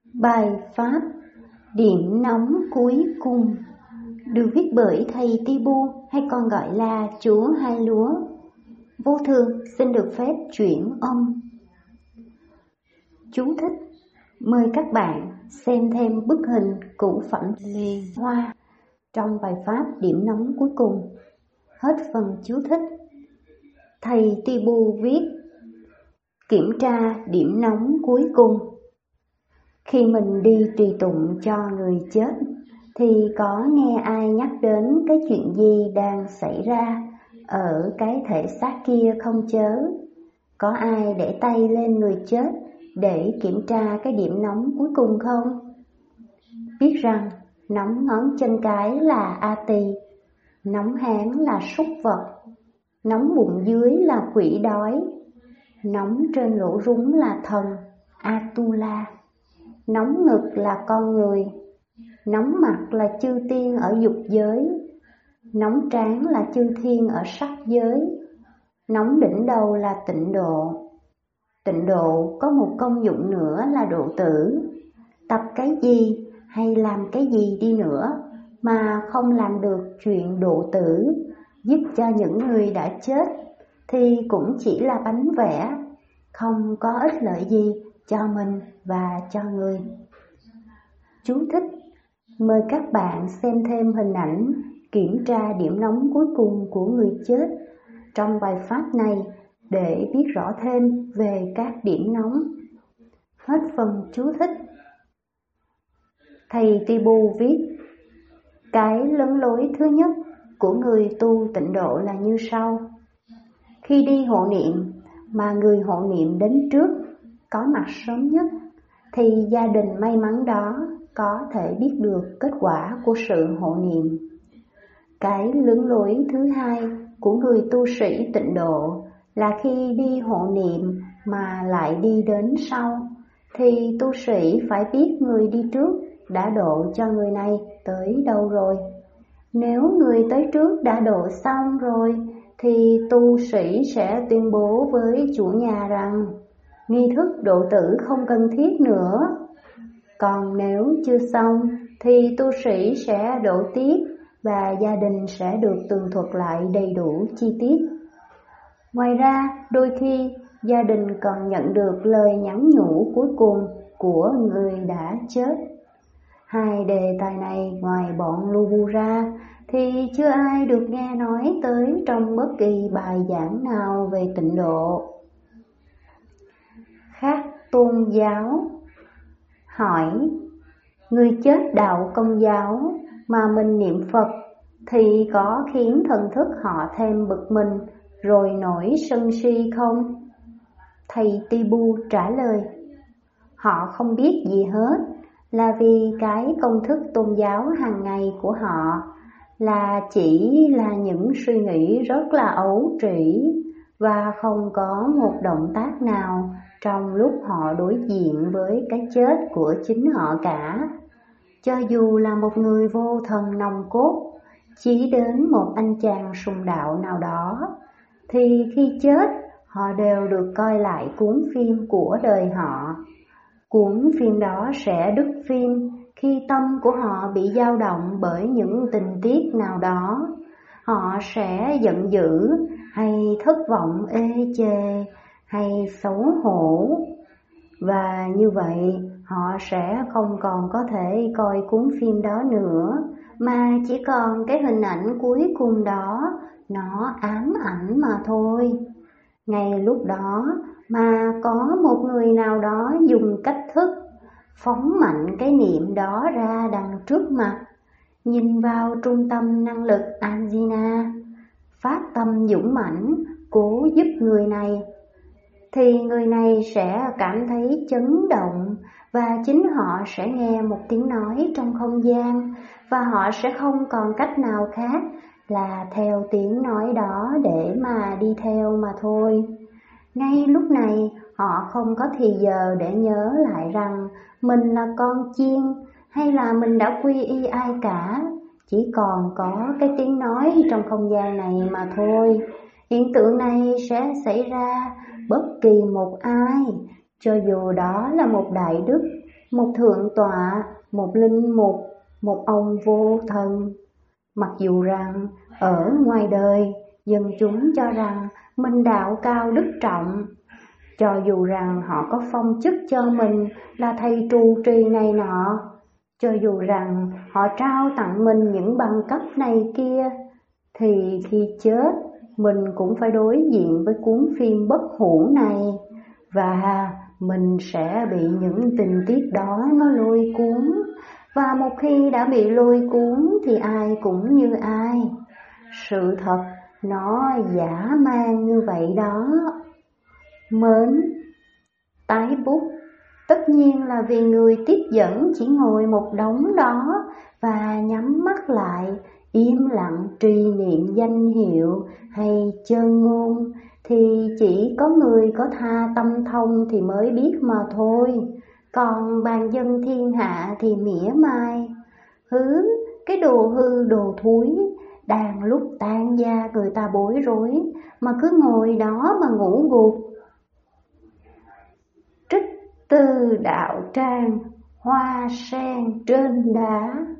Bài pháp điểm nóng cuối cùng được viết bởi thầy Tibu, hay còn gọi là Chúa Hai Lúa. Vô thường xin được phép chuyển âm. Chú thích: mời các bạn xem thêm bức hình củ phẩm lê hoa trong bài pháp điểm nóng cuối cùng. Hết phần chú thích. Thầy Tibu viết: kiểm tra điểm nóng cuối cùng. Khi mình đi tùy tụng cho người chết thì có nghe ai nhắc đến cái chuyện gì đang xảy ra ở cái thể xác kia không chớ? Có ai để tay lên người chết để kiểm tra cái điểm nóng cuối cùng không? Biết rằng nóng ngón chân cái là A Tỳ, nóng háng là súc vật, nóng bụng dưới là quỷ đói, nóng trên lỗ rúng là thần Atula, nóng ngực là con người, nóng mặt là chư tiên ở dục giới, nóng trán là chư thiên ở sắc giới, nóng đỉnh đầu là tịnh độ. Tịnh độ có một công dụng nữa là độ tử. Tập cái gì hay làm cái gì đi nữa mà không làm được chuyện độ tử, giúp cho những người đã chết, thì cũng chỉ là bánh vẽ, không có ích lợi gì cho mình và cho người. Chú thích: mời các bạn xem thêm hình ảnh kiểm tra điểm nóng cuối cùng của người chết trong bài pháp này để biết rõ thêm về các điểm nóng. Hết phần chú thích. Thầy Tibu viết: cái lấn lối thứ nhất của người tu tịnh độ là như sau. Khi đi hộ niệm mà người hộ niệm đến trước, có mặt sớm nhất, thì gia đình may mắn đó có thể biết được kết quả của sự hộ niệm. Cái lấn lối thứ hai của người tu sĩ tịnh độ là khi đi hộ niệm mà lại đi đến sau, thì tu sĩ phải biết người đi trước đã độ cho người này tới đâu rồi. Nếu người tới trước đã độ xong rồi, thì tu sĩ sẽ tuyên bố với chủ nhà rằng nghi thức độ tử không cần thiết nữa. Còn nếu chưa xong, thì tu sĩ sẽ độ tiếp và gia đình sẽ được tường thuật lại đầy đủ chi tiết. Ngoài ra, đôi khi gia đình còn nhận được lời nhắn nhủ cuối cùng của người đã chết. Hai đề tài này ngoài bọn Lubu ra thì chưa ai được nghe nói tới trong bất kỳ bài giảng nào về tịnh độ. Khác tôn giáo. Hỏi: người chết đạo Công giáo mà mình niệm Phật thì có khiến thần thức họ thêm bực mình rồi nổi sân si không? Thầy Tibu trả lời: họ không biết gì hết, là vì cái công thức tôn giáo hàng ngày của họ là chỉ là những suy nghĩ rất là ấu trĩ và không có một động tác nào trong lúc họ đối diện với cái chết của chính họ cả. Cho dù là một người vô thần nòng cốt, chỉ đến một anh chàng sùng đạo nào đó, thì khi chết họ đều được coi lại cuốn phim của đời họ. Cuốn phim đó sẽ đứt phim khi tâm của họ bị dao động bởi những tình tiết nào đó. Họ sẽ giận dữ hay thất vọng ê chề hay xấu hổ. Và như vậy họ sẽ không còn có thể coi cuốn phim đó nữa, mà chỉ còn cái hình ảnh cuối cùng đó, nó ám ảnh mà thôi. Ngay lúc đó mà có một người nào đó dùng cách thức phóng mạnh cái niệm đó ra đằng trước mặt, nhìn vào trung tâm năng lực Ajna, phát tâm dũng mãnh cố giúp người này, thì người này sẽ cảm thấy chấn động và chính họ sẽ nghe một tiếng nói trong không gian, và họ sẽ không còn cách nào khác là theo tiếng nói đó để mà đi theo mà thôi. Ngay lúc này họ không có thì giờ để nhớ lại rằng mình là con chiên hay là mình đã quy y ai cả, chỉ còn có cái tiếng nói trong không gian này mà thôi. Hiện tượng này sẽ xảy ra bất kỳ một ai, cho dù đó là một đại đức một thượng tọa, một linh mục, một ông vô thần. Mặc dù rằng ở ngoài đời, dân chúng cho rằng mình đạo cao đức trọng, cho dù rằng họ có phong chức cho mình là thầy trụ trì này nọ, cho dù rằng họ trao tặng mình những bằng cấp này kia, thì khi chết mình cũng phải đối diện với cuốn phim bất hủ này, và mình sẽ bị những tình tiết đó nó lôi cuốn. Và một khi đã bị lôi cuốn thì ai cũng như ai. Sự thật nó dã man như vậy đó. Mến, tái bút, tất nhiên là vì người tiếp dẫn chỉ ngồi một đống đó và nhắm mắt lại, im lặng trì niệm danh hiệu hay chân ngôn, thì chỉ có người có tha tâm thông thì mới biết mà thôi. Còn bàn dân thiên hạ thì mỉa mai, cái đồ hư đồ thúi, đang lúc tan gia người ta bối rối mà cứ ngồi đó mà ngủ gục. Trích từ đạo trang, hoa sen trên đá.